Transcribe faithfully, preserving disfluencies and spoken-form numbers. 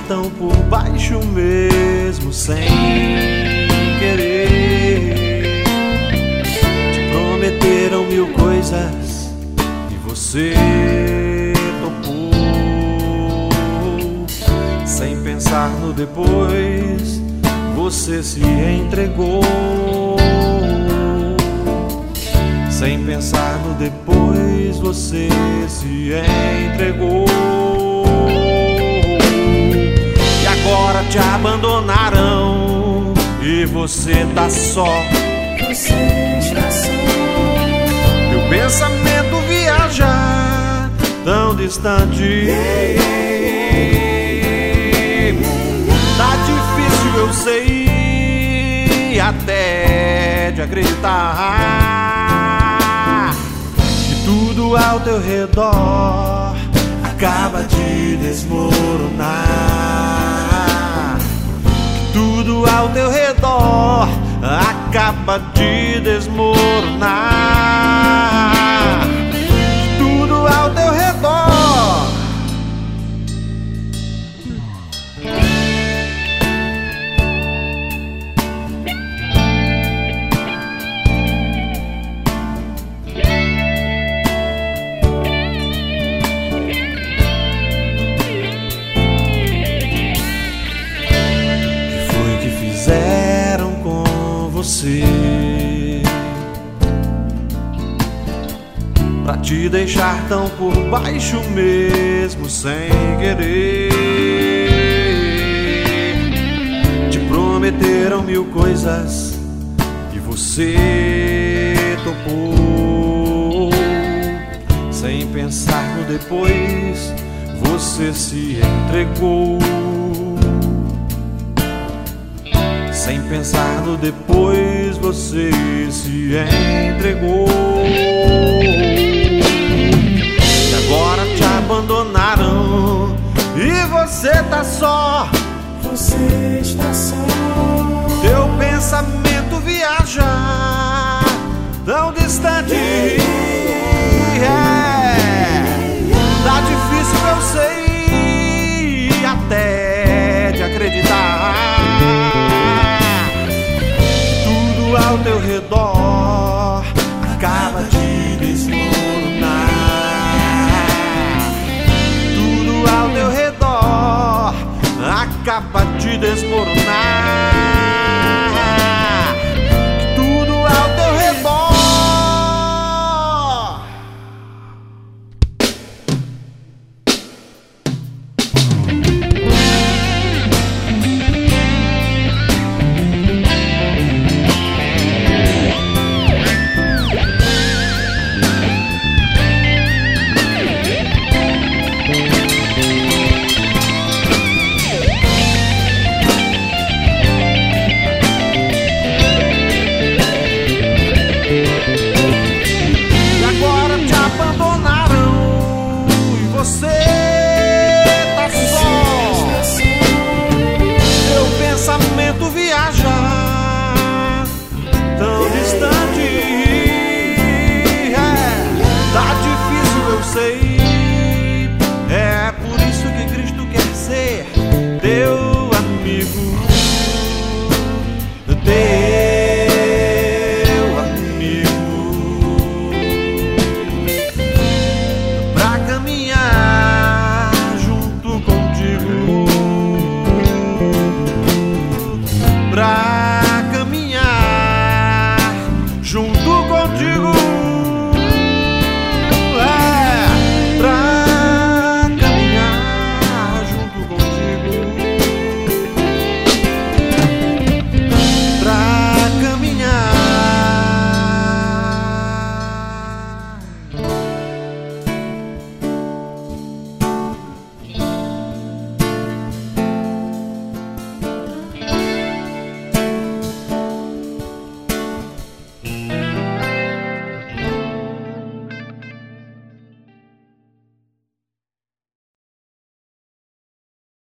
tão por baixo mesmo sem querer. Te prometeram mil coisas e você topou. Sem pensar no depois, você se entregou. Sem pensar no depois, você se entregou. E agora te abandonaram e você tá só. Você está só. Meu pensamento viaja tão distante. Tá difícil, eu sei, até de acreditar que tudo ao teu redor acaba de desmoronar. Que tudo ao teu redor acaba de desmoronar. Que tudo ao teu redor. Fizeram com você pra te deixar tão por baixo mesmo sem querer. Te prometeram mil coisas e você topou. Sem pensar no depois, você se entregou. Sem pensar no depois, você se entregou. E agora te abandonaram e você tá só. Você está só. Teu pensamento viaja tão distante. É. Tá difícil, eu sei, até de acreditar. Ao teu redor acaba de desmoronar. Tudo ao teu redor acaba de desmoronar.